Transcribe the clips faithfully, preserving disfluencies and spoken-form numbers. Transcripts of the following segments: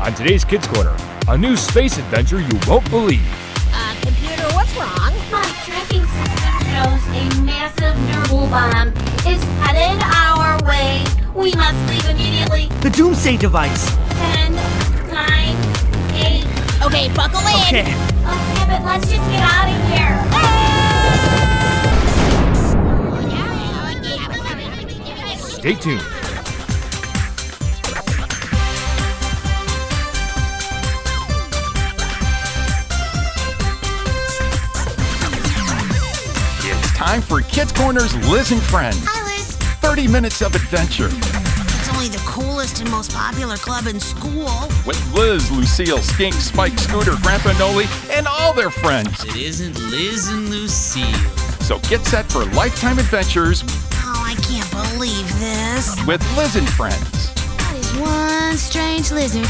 On today's Kids Corner, a new space adventure you won't believe. Uh, computer, what's wrong? My tracking system shows a massive Nurgle bomb is headed our way. We must leave immediately. The Doomsday device. Ten, nine, eight. Okay, buckle in. Okay. Oh, damn it, let's just get out of here. Stay tuned. It's time for Kids Corner's Liz and Friends. Hi, Liz. thirty minutes of adventure. It's only the coolest and most popular club in school. With Liz, Lucille, Skink, Spike, Scooter, Grandpa Noli, and all their friends. It isn't Liz and Lucille. So get set for lifetime adventures Oh, I can't believe this. with Liz and Friends. That is one strange lizard.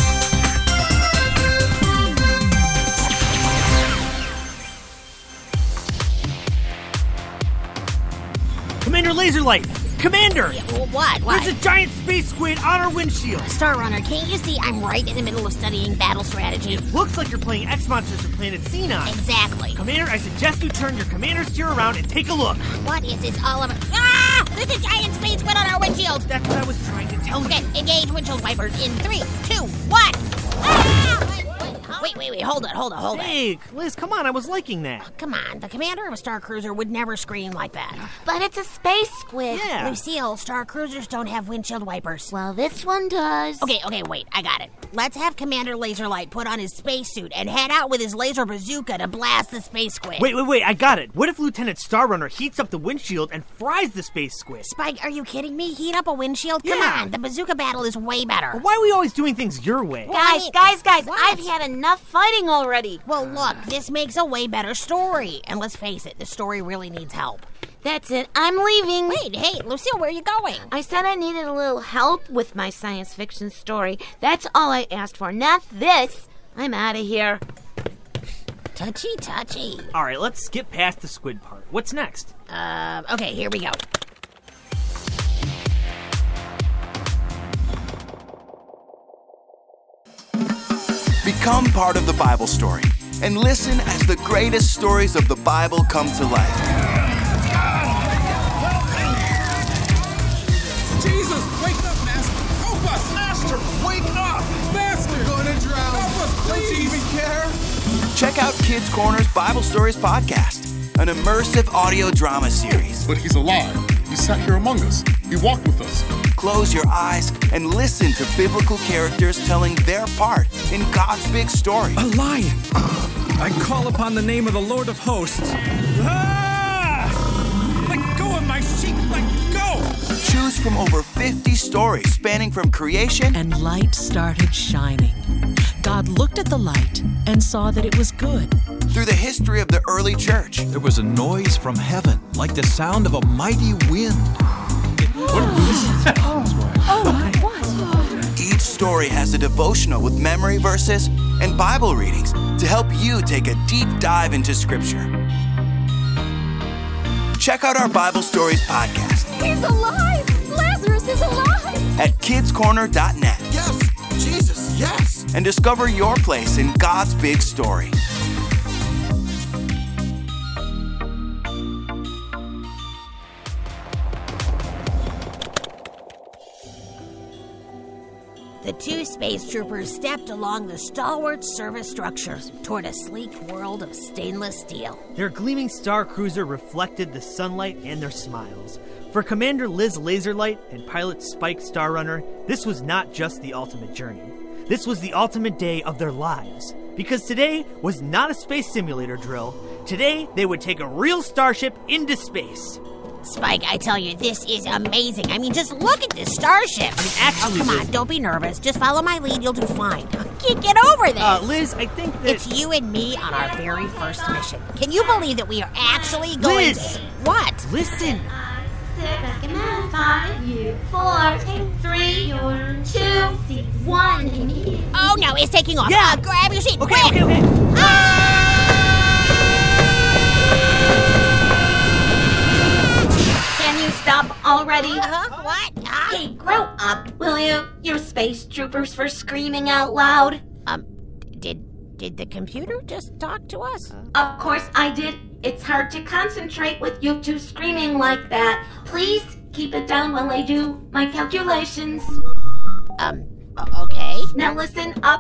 Commander Laserlight! Commander! Yeah, well, what? What? There's a giant space squid on our windshield! Star Runner, can't you see I'm right in the middle of studying battle strategy? It looks like you're playing X-Monsters of Planet Xenon. Exactly. Commander, I suggest you turn your commander steer around and take a look. What is this all about? Ah! There's a giant space squid on our windshield! That's what I was trying to tell Okay, you. engage windshield wipers in three, two, one! Ah! Wait, wait, wait, hold it, hold it, hold it. Hey, Liz, come on, I was liking that. Come on, the commander of a Star Cruiser would never scream like that. But it's a space squid. Yeah. Lucille, Star Cruisers don't have windshield wipers. Well, this one does. Okay, okay, wait, I got it. Let's have Commander Laserlight put on his spacesuit and head out with his laser bazooka to blast the space squid. Wait, wait, wait, I got it. What if Lieutenant Starrunner heats up the windshield and fries the space squid? Spike, are you kidding me? Heat up a windshield? Come Yeah. on, the bazooka battle is way better. Why are we always doing things your way? Well, I Guys, mean- guys, guys, What? I've had enough fighting already. Well, look, this makes a way better story. And let's face it, the story really needs help. That's it. I'm leaving. Wait, hey, Lucille, where are you going? I said I needed a little help with my science fiction story. That's all I asked for. Not this. I'm out of here. Touchy, touchy. All right, let's skip past the squid part. What's next? Um, okay, here we go. Become part of the Bible story and listen as the greatest stories of the Bible come to life. Jesus, wake up, Master! Help us! Master, wake up! Master! We're gonna drown! Help us, please! Don't you even care? Check out Kids Corner's Bible Stories podcast, an immersive audio drama series. But he's alive. He sat here among us. He walked with us. Close your eyes and listen to biblical characters telling their part in God's big story. A lion! I call upon the name of the Lord of hosts. Ah! Let go of my sheep! Let go! Choose from over fifty stories spanning from creation, And light started shining. God looked at the light and saw that it was good. through the history of the early church. There was a noise from heaven, like the sound of a mighty wind. Each story has a devotional with memory verses and Bible readings to help you take a deep dive into Scripture. Check out our Bible Stories podcast He's alive! Lazarus is alive! at kids corner dot net Yes! Jesus, yes! and discover your place in God's big story. The two space troopers stepped along the stalwart service structures toward a sleek world of stainless steel. Their gleaming star cruiser reflected the sunlight and their smiles. For Commander Liz Laserlight and pilot Spike Starrunner, this was not just the ultimate journey. This was the ultimate day of their lives. Because today was not a space simulator drill. Today, they would take a real starship into space. Spike, I tell you, this is amazing. I mean, just look at this starship. I mean, actually, oh, come Liz- on, don't be nervous. Just follow my lead, you'll do fine. Get, get over this. Uh, Liz, I think that... It's you and me on our very first mission. Can you believe that we are actually going Liz! to... What? Listen! Sit back and then five, you, four, three, you're two, six, one, immediate. Oh, no, it's taking off. Yeah. Uh, grab your seat, Okay, quick. okay, okay. Can you stop already? Uh-huh, what? Ah! Hey, grow up, will you? You're space troopers for screaming out loud. Um, did did the computer just talk to us? Of course I did. It's hard to concentrate with you two screaming like that. Please keep it down while I do my calculations. Um, okay. Now listen up.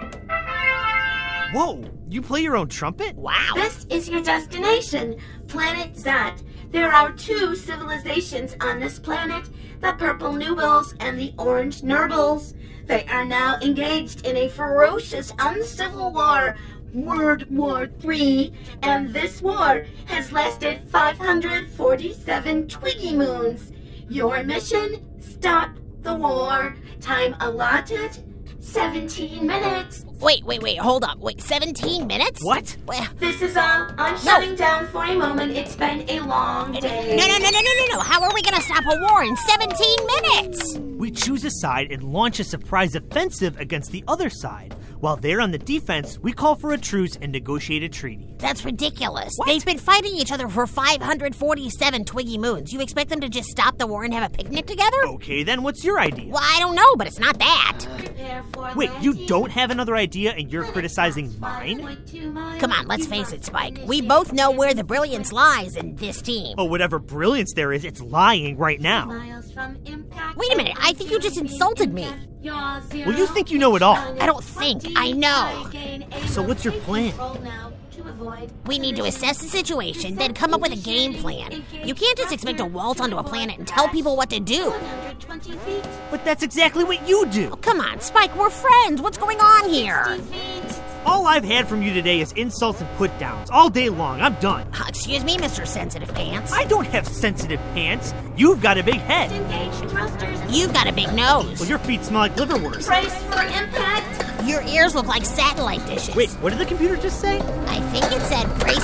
Whoa, you play your own trumpet? Wow. This is your destination, Planet Zat. There are two civilizations on this planet, the purple Nubils and the orange Nurbles. They are now engaged in a ferocious, uncivil war, World War Three, and this war has lasted five hundred forty-seven Twiggy Moons. Your mission? Stop the war. Time allotted? seventeen minutes. Wait, wait, wait, hold up. Wait, seventeen minutes? What? Well, This is all. I'm shutting down for a moment. It's been a long day. no, no, no, no, no, no, no. How are we gonna stop a war in seventeen minutes? We choose a side and launch a surprise offensive against the other side. While they're on the defense, we call for a truce and negotiate a treaty. That's ridiculous. What? They've been fighting each other for five hundred forty-seven Twiggy Moons. You expect them to just stop the war and have a picnic together? Okay, then what's your idea? Well, I don't know, but it's not that. Prepare for Wait, you landing. don't have another idea and you're criticizing mine? Come on, let's face it, Spike. We both know where the brilliance lies in this team. Oh, whatever brilliance there is, it's lying right now. Miles from impact. Wait a minute, I think you just insulted me. Well, you think you know it all. I don't think, I know. So what's your plan? We need to assess the situation, then come up with a game plan. You can't just expect to waltz onto a planet and tell people what to do. But that's exactly what you do. Oh, come on, Spike, we're friends. What's going on here? All I've had from you today is insults and put-downs. All day long. I'm done. Uh, excuse me, Mister Sensitive Pants. I don't have sensitive pants. You've got a big head. Engage thrusters. You've got a big nose. Well, your feet smell like liverwurst. Brace for impact. Your ears look like satellite dishes. Wait, what did the computer just say? I think it said brace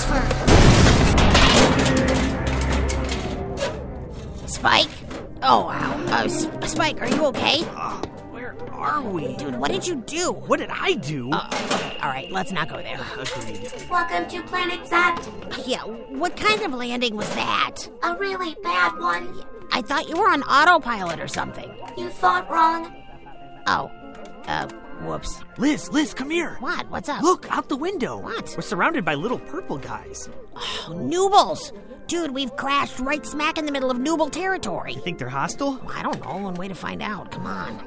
for... Spike? Oh, wow. Uh, S- Spike, are you okay? Uh, where are we? Dude, what did you do? What did I do? Uh, okay, all right, let's not go there. Agreed. Welcome to Planet Zat. Yeah, what kind of landing was that? A really bad one. I thought you were on autopilot or something. You thought wrong. Oh, uh, whoops. Liz, Liz, come here. What? What's up? Look, out the window. What? We're surrounded by little purple guys. Oh, Noobles! Dude, we've crashed right smack in the middle of Nooble territory. You think they're hostile? I don't know. One way to find out. Come on.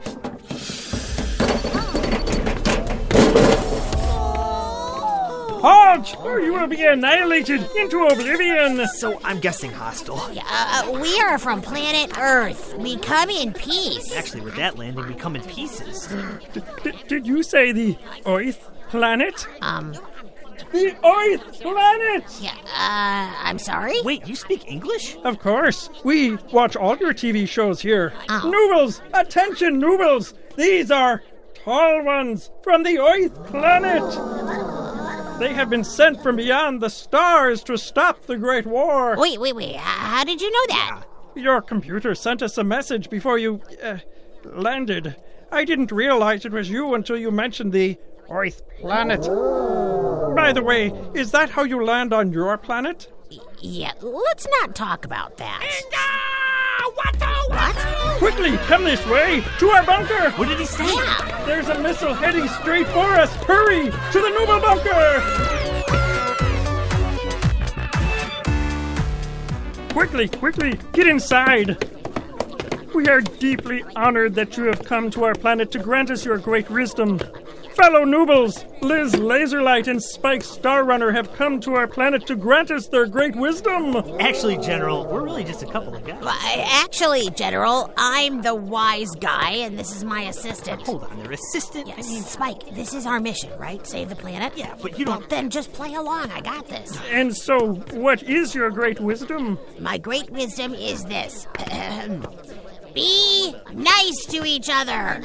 Halt! Or you will be annihilated into oblivion! So I'm guessing hostile. Yeah, uh, we are from planet Earth. We come in peace. Actually, with that landing, we come in pieces. D- d- did you say the Earth planet? Um... The Earth planet! Yeah, uh, I'm sorry? Wait, you speak English? Of course. We watch all your T V shows here. Oh. Noobles! Attention, Noobles! These are tall ones from the Earth planet! They have been sent from beyond the stars to stop the Great War. Wait, wait, wait. How did you know that? Your computer sent us a message before you uh, landed. I didn't realize it was you until you mentioned the Earth planet. By the way, is that how you land on your planet? Y- yeah, let's not talk about that. What? What? Quickly, come this way, to our bunker! What did he say? Yeah. There's a missile heading straight for us! Hurry, to the Nooble bunker! Quickly, quickly, get inside! We are deeply honored that you have come to our planet to grant us your great wisdom. Fellow Noobles, Liz Laserlight and Spike Starrunner have come to our planet to grant us their great wisdom. Actually, General, we're really just a couple of guys. Well, I- actually, General, I'm the wise guy, and this is my assistant. Hold on, their assistant? Yeah, I mean, Spike, this is our mission, right? Save the planet? Yeah, but you don't... Well, then just play along. I got this. And so, what is your great wisdom? My great wisdom is this. Be nice to each other.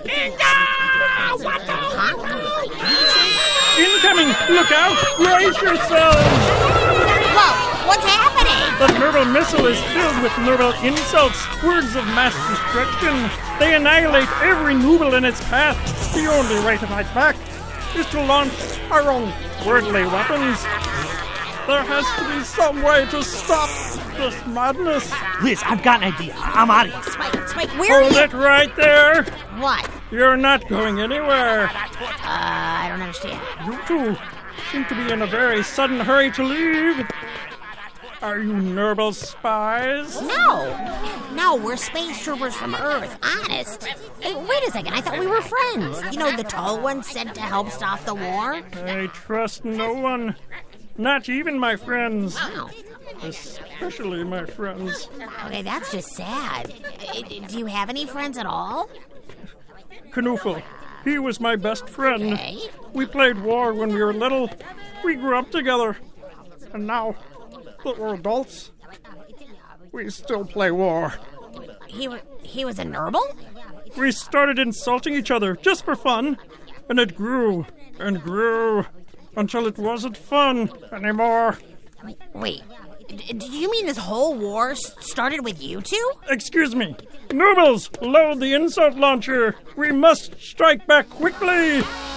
Huh? Incoming! Look out! Brace yourselves! Whoa, what's happening? The Nurble missile is filled with Nurble insults, words of mass destruction. They annihilate every Nooble in its path. The only way to fight back is to launch our own worldly weapons. There has to be some way to stop this madness. Liz, I've got an idea. I'm out of here. Spike, Spike, where Hold are you? it right there. What? You're not going anywhere. Uh, I don't understand. You two seem to be in a very sudden hurry to leave. Are you Nurgle spies? No. No, we're space troopers from Earth. Honest. Hey, wait a second. I thought we were friends. You know, the tall one sent to help stop the war? I trust no one. Not even my friends. Wow. Especially my friends. Okay, that's just sad. Do you have any friends at all? Knuffel. He was my best friend. Okay. We played war when we were little. We grew up together. And now that we're adults, we still play war. He, he was a Nurgle? We started insulting each other just for fun. And it grew and grew until it wasn't fun anymore. Wait, d- do you mean this whole war s- started with you two? Excuse me. Noobles, load the insult launcher. We must strike back quickly.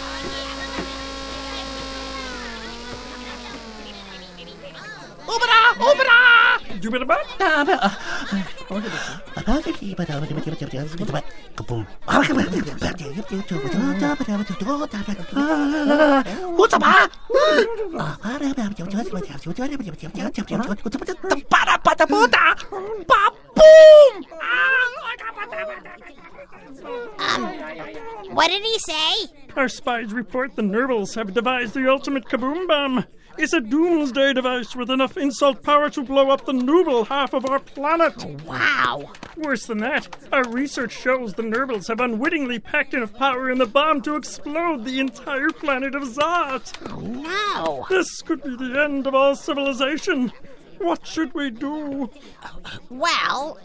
Oobada! Oobada! Jubitabat? Um, what did he say? Our spies report the Nurbles have devised the ultimate kaboom bomb. It's a doomsday device with enough insult power to blow up the Nooble half of our planet. Wow. Worse than that, our research shows the Nurbles have unwittingly packed enough power in the bomb to explode the entire planet of Zot. Oh, no. This could be the end of all civilization. What should we do? Well,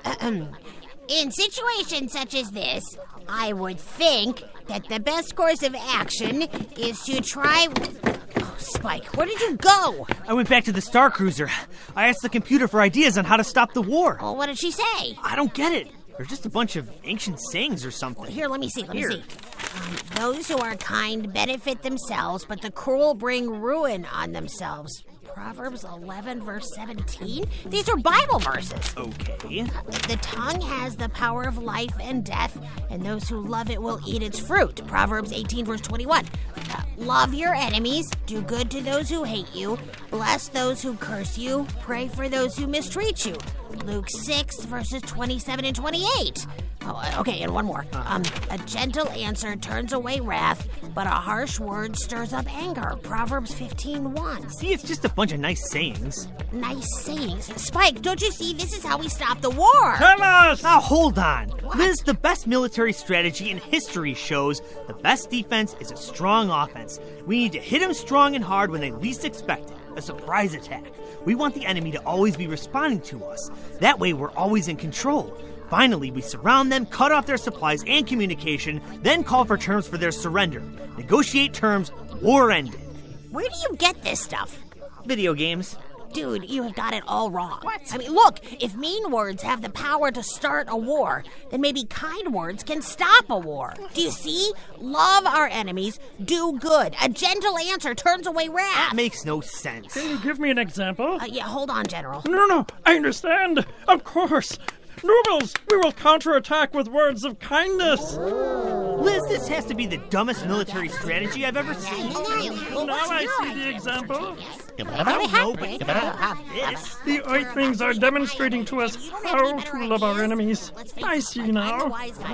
in situations such as this, I would think that the best course of action is to try... Oh, Spike, where did you go? I went back to the Star Cruiser. I asked the computer for ideas on how to stop the war. Well, what did she say? I don't get it. They're just a bunch of ancient sayings or something. Here, let me see, let Here. me see. Um, those who are kind benefit themselves, but the cruel bring ruin on themselves. Proverbs eleven, verse seventeen? These are Bible verses. Okay. The tongue has the power of life and death, and those who love it will eat its fruit. Proverbs eighteen, verse twenty-one. Uh, love your enemies, do good to those who hate you, bless those who curse you, pray for those who mistreat you. Luke six, verses twenty-seven and twenty-eight. Oh, okay, and one more. Um, a gentle answer turns away wrath, but a harsh word stirs up anger. Proverbs fifteen, one. See, it's just a bunch of nice sayings. Nice sayings. Spike, don't you see? This is how we stop the war. Tell us! Now, hold on. What? Liz, the best military strategy in history shows the best defense is a strong offense. We need to hit them strong and hard when they least expect it. A surprise attack. We want the enemy to always be responding to us. That way, we're always in control. Finally, we surround them, cut off their supplies and communication, then call for terms for their surrender. Negotiate terms, war ended. Where do you get this stuff? Video games. Dude, you have got it all wrong. What? I mean, look, if mean words have the power to start a war, then maybe kind words can stop a war. Do you see? Love our enemies, do good. A gentle answer turns away wrath. That makes no sense. Can you give me an example? Uh, yeah, hold on, General. No, no, I understand. Of course. Noobles, we will counterattack with words of kindness. Liz, this has to be the dumbest military strategy I've ever seen. Well, now I see the example. I don't know, but you better have this. The Earthlings are demonstrating to us how to love our enemies. I see now.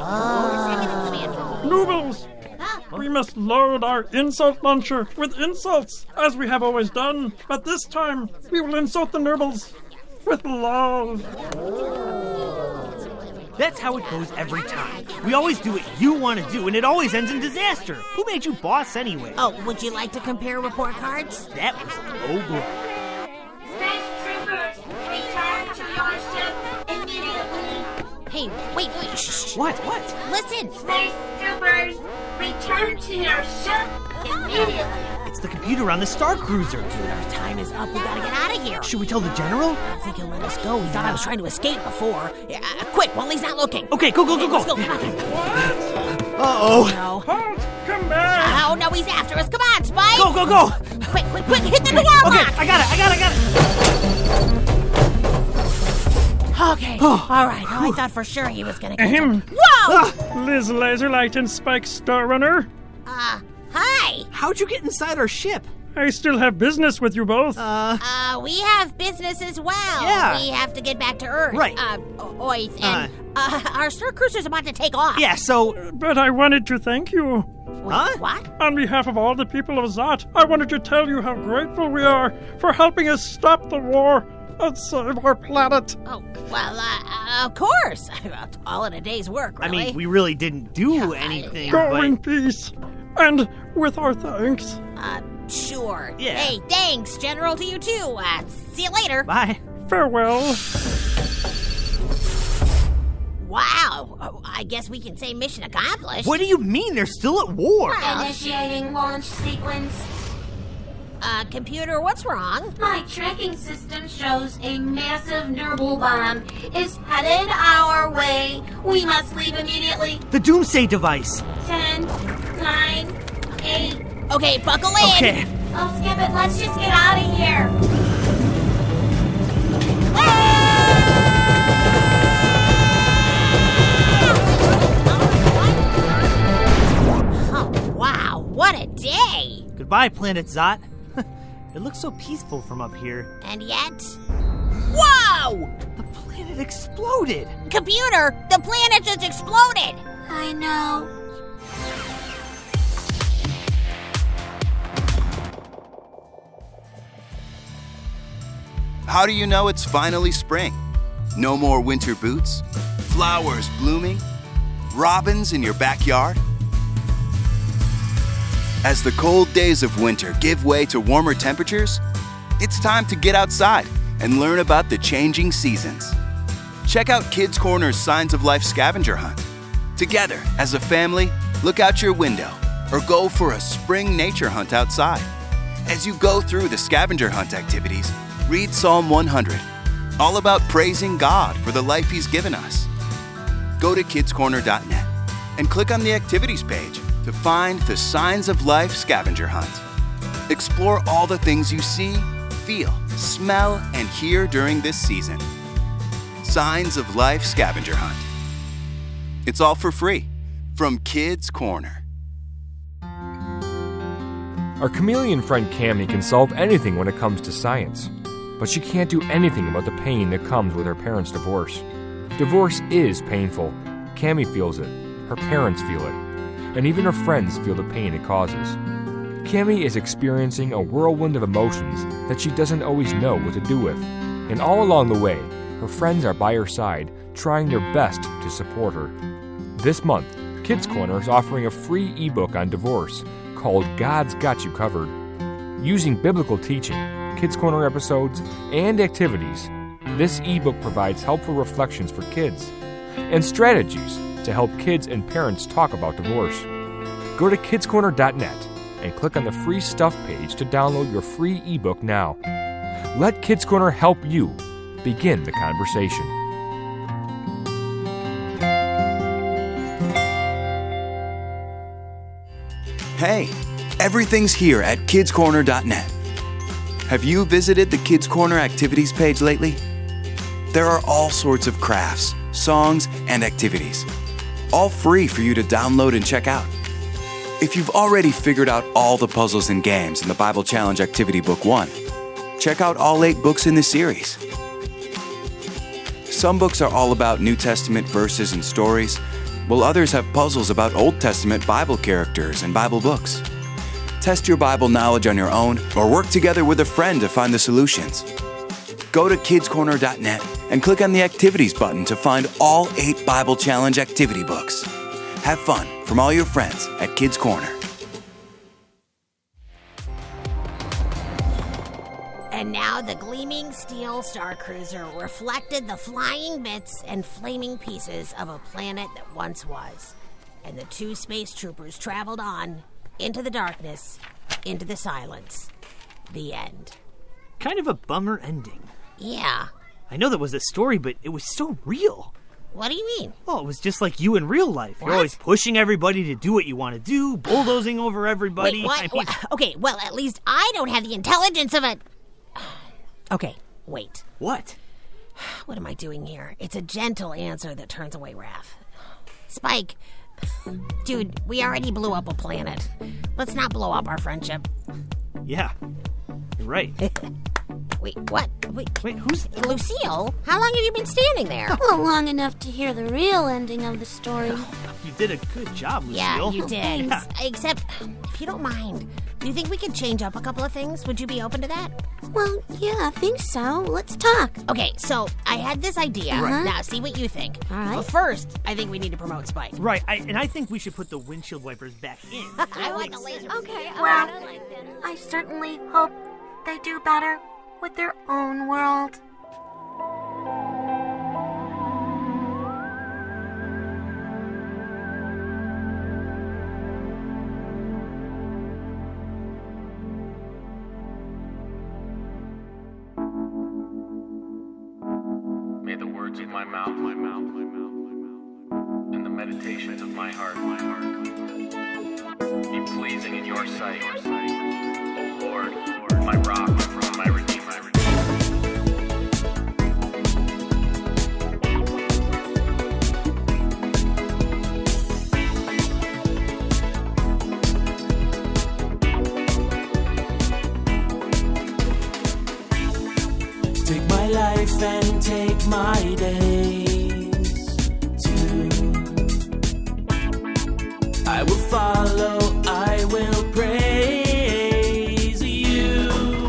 Noobles, we must load our insult launcher with insults, as we have always done. But this time, we will insult the Nurbles with love. That's how it goes every time. We always do what you want to do, and it always ends in disaster. Who made you boss anyway? Oh, would you like to compare report cards? That was oh boy. Space troopers, return to your ship immediately. Hey, wait, wait, shh. What, what? Listen. Space troopers, return to your ship immediately. It's the computer on the Star Cruiser. Dude, our time is up. We gotta get out of here. Should we tell the general? I don't think he'll let us go. He thought I was trying to escape before. Yeah, uh, quick, while he's not looking. Okay, go, go, go, go. Let's go, come on. Uh-oh. No. Halt! Come back! Oh, no, he's after us. Come on, Spike! Go, go, go! quick, quick, quick, hit the door Okay, lock! I got it, I got it, I got it! Okay, all right. Oh, I thought for sure he was gonna get Ahem. it. Whoa! Liz Laserlight and Spike Starrunner. Uh, hi. How'd you get inside our ship? I still have business with you both. Uh, Uh, we have business as well. Yeah. We have to get back to Earth. Right. Uh, Oith, and uh, our Star Cruiser's about to take off. yeah, so... But I wanted to thank you. Wait, Huh? what? On behalf of all the people of Zot, I wanted to tell you how grateful we are for helping us stop the war and save our planet. Oh, well, uh, uh, of course. All in a day's work, I really. mean, we really didn't do Yeah, anything, Go but... in peace. And with our thanks. Uh, sure. Yeah. Hey, thanks, General, to you too. Uh, see you later. Bye. Farewell. Wow. Oh, I guess we can say mission accomplished. What do you mean? They're still at war? Initiating launch sequence. Uh, computer, what's wrong? My tracking system shows a massive Nurgle bomb is headed our way. We must leave immediately. The Doomsday device. Ten, nine, eight. Okay, buckle in. Okay. Oh, skip it. Let's just get out of here. Oh, wow. What a day. Goodbye, Planet Zot. It looks so peaceful from up here. And yet... Whoa! The planet exploded. Computer, the planet just exploded. I know. How do you know it's finally spring? No more winter boots? Flowers blooming? Robins in your backyard? As the cold days of winter give way to warmer temperatures, it's time to get outside and learn about the changing seasons. Check out Kids Corner's Signs of Life scavenger hunt. Together, as a family, look out your window or go for a spring nature hunt outside. As you go through the scavenger hunt activities, read Psalm one hundred, all about praising God for the life He's given us. Go to kids corner dot net and click on the activities page to find the Signs of Life scavenger hunt. Explore all the things you see, feel, smell, and hear during this season. Signs of Life scavenger hunt. It's all for free from Kids Corner. Our chameleon friend Cammy can solve anything when it comes to science, but she can't do anything about the pain that comes with her parents' divorce. Divorce is painful. Cammy feels it, her parents feel it, and even her friends feel the pain it causes. Cammy is experiencing a whirlwind of emotions that she doesn't always know what to do with, and all along the way, her friends are by her side, trying their best to support her. This month, Kids Corner is offering a free ebook on divorce called God's Got You Covered. Using biblical teaching, Kids Corner episodes, and activities, this ebook provides helpful reflections for kids and strategies to help kids and parents talk about divorce. Go to kids corner dot net and click on the free stuff page to download your free ebook now. Let Kids Corner help you begin the conversation. Hey, everything's here at kids corner dot net. Have you visited the Kids Corner activities page lately? There are all sorts of crafts, songs, and activities, all free for you to download and check out. If you've already figured out all the puzzles and games in the Bible Challenge Activity Book one, check out all eight books in the series. Some books are all about New Testament verses and stories, while others have puzzles about Old Testament Bible characters and Bible books. Test your Bible knowledge on your own or work together with a friend to find the solutions. Go to kids corner dot net and click on the Activities button to find all eight Bible Challenge activity books. Have fun from all your friends at Kids Corner. And now the gleaming steel Star Cruiser reflected the flying bits and flaming pieces of a planet that once was. And the two space troopers traveled on into the darkness, into the silence. The end. Kind of a bummer ending. Yeah. I know that was a story, but it was so real. What do you mean? Well, it was just like you in real life. What? You're always pushing everybody to do what you want to do, bulldozing over everybody. Wait, what? I mean... what? Okay, well, at least I don't have the intelligence of a... Okay, wait. What? What am I doing here? It's a gentle answer that turns away wrath. Spike, dude, we already blew up a planet. Let's not blow up our friendship. Yeah, you're right. Wait, what? Wait, Wait, who's... Lucille? How long have you been standing there? Well, long enough to hear the real ending of the story. You did a good job, Lucille. Yeah, you did. Yeah. Except, if you don't mind, do you think we could change up a couple of things? Would you be open to that? Well, yeah, I think so. Let's talk. Okay, so I had this idea. Right. Now, see what you think. All right. But first, I think we need to promote Spike. Right, I, and I think we should put the windshield wipers back in. I want the laser. Okay, well, I certainly hope they do better with their own world. May the words of my mouth, my mouth, my mouth, my mouth, and the meditations of my heart, my heart, be pleasing in your sight, O Lord, Lord, my rock, my rock, my redeemer, my redeemer. Take my life and take my days too. I will follow, I will praise you.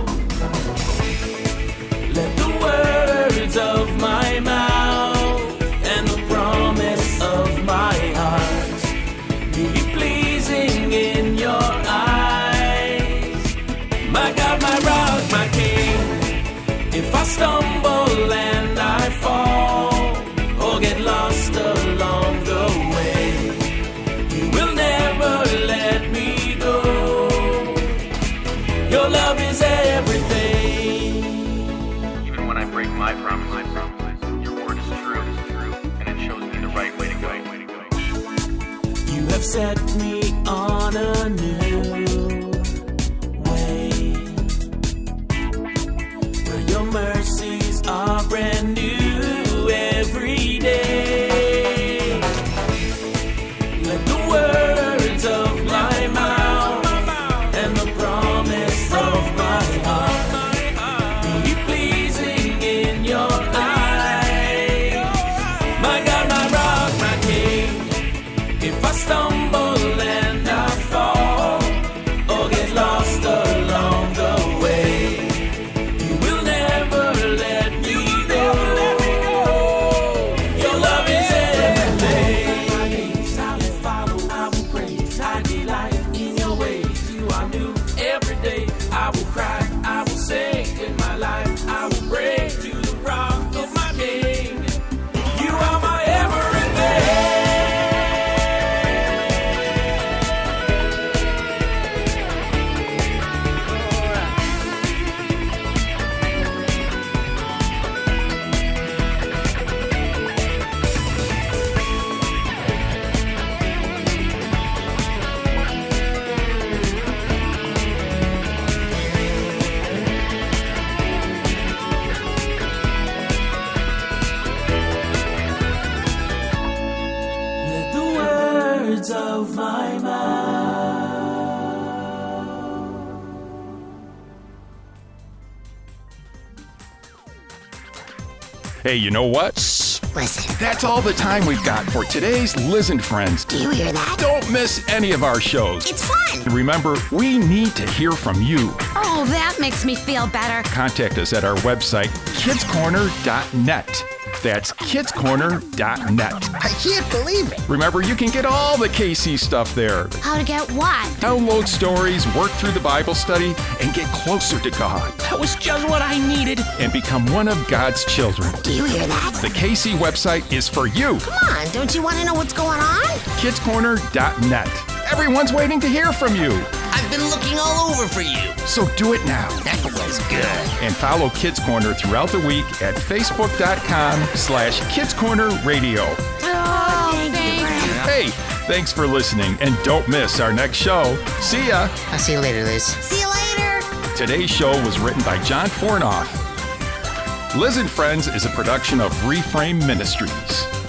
Let the words of my mouth and the promise of my heart be pleasing in your eyes. My God, my rock, my king. If I stumble and I fall or get lost along the way, you will never let me go. Your love is everything. Even when I break my promise, my promise, your word is true, true, and it shows me the right way to go. Way to go. You have set me on a new way, where your mercies are brand new every day. Let the words of my mouth and the promise of my heart be pleasing in your eyes. My God, my rock, my king. If I stumble and I fall or get lost along the way, you will never let me go. Your love is everything. I will follow, I will praise, I delight in your ways. You are new every day. I will cry, I will sing in my life. I will pray to the rock of my king. You are my everything. Let the words of my mouth. Hey, you know what? Listen. That's all the time we've got for today's Liz and Friends. Do you hear that? Don't miss any of our shows. It's fun. And remember, we need to hear from you. Oh, that makes me feel better. Contact us at our website, kids corner dot net. That's kids corner dot net. I can't believe it. Remember, you can get all the K C stuff there. How to get what? Download stories, work through the Bible study, and get closer to God. That was just what I needed. And become one of God's children. Do you hear that? The K C website is for you. Come on, don't you want to know what's going on? kids corner dot net. Everyone's waiting to hear from you. I've been looking all over for you. So do it now. That was good. And follow Kids Corner throughout the week at facebook.com slash Kids Corner Radio. Oh, thank you, Grandpa. Hey, thanks for listening, and don't miss our next show. See ya. I'll see you later, Liz. See you later. Today's show was written by John Fornoff. Liz and Friends is a production of Reframe Ministries.